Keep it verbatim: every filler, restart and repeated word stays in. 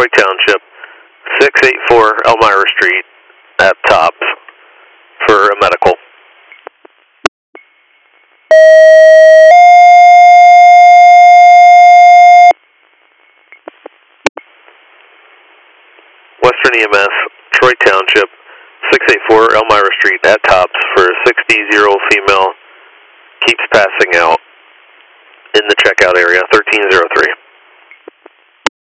Troy Township, six eighty-four Elmira Street at Tops for a medical. Western E M S, Troy Township, six eighty-four Elmira Street at Tops for a sixty-year-old female, keeps passing out in the checkout area, thirteen oh three.